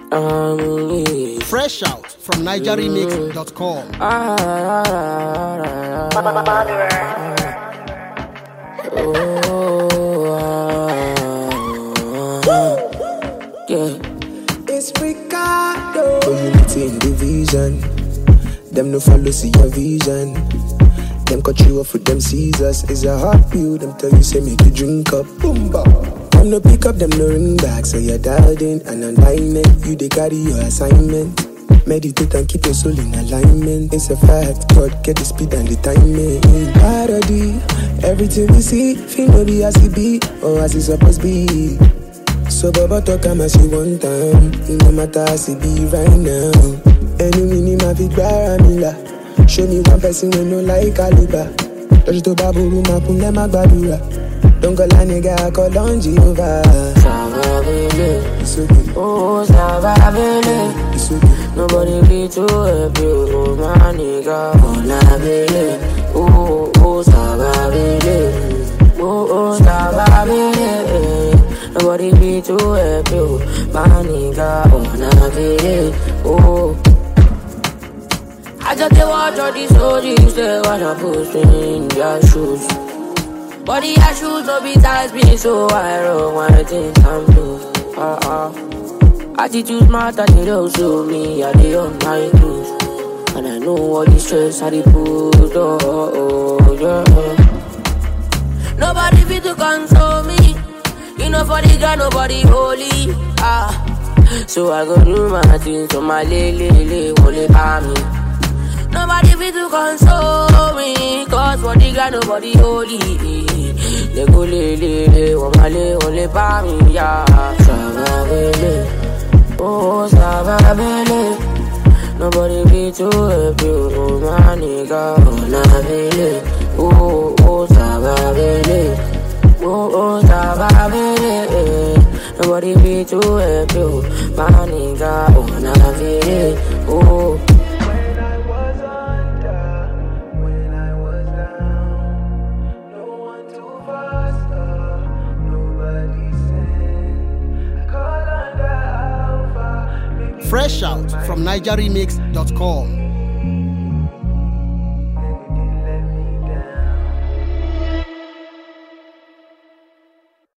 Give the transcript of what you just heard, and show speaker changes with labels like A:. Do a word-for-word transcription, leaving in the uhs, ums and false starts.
A: Um,
B: Fresh out from niger remix dot com.
A: ah, ah, ah, ah, oh, ah, yeah.
C: It's Ricardo. Oh, unity in division. Them no follow see your vision. Them cut you off with them scissors. It's a hard pill. Them tell you say make you drink up. Boom ba. Them no pick up. Them no ring back. So you're dialed in and unbinding. You they carry your assignment. Meditate and keep your soul in alignment. It's a fact. God get the speed and the timing. In parody, everything we see, feel no be as it be or as it supposed be. So Baba talk am as you want time. No matter as it be right now. Any minima fit baramila. Show me one person we no like caliber. Touch to baburu makunle magbadura. Don't call a nigga, call on Jehovah.
A: Savabele,
C: It's okay,
A: oh Savabele.
C: it's okay.
A: Nobody be too happy, oh my nigga. Oh Nabele, oh oh Savabele, oh oh Savabele. Nobody be too happy, oh my nigga. Oh Nabele, oh. I just dey watch all these soldiers, they wanna push me in their shoes. But the shoes no be size me, so I roll my things I'm blue. Uh-uh. Attitude matter, they don't show me, I dey on my cruise. And I know all the stress I dey put, oh, oh, oh, yeah. Nobody fit to console me. You know for the God, nobody holy. Ah. So I go do my things, so my lele, lele, won't let me. Nobody fit to console me, cause for the God nobody holy. They go le le le, wamale wole pa mi ya. Savabele, oh Savabele. Nobody be too happy, oh my nigga. Oh Nabele, oh oh Savabele, oh oh Savabele. Nobody be too happy, oh my nigga. Oh Nabele, oh.
B: Fresh out from niger remix dot com.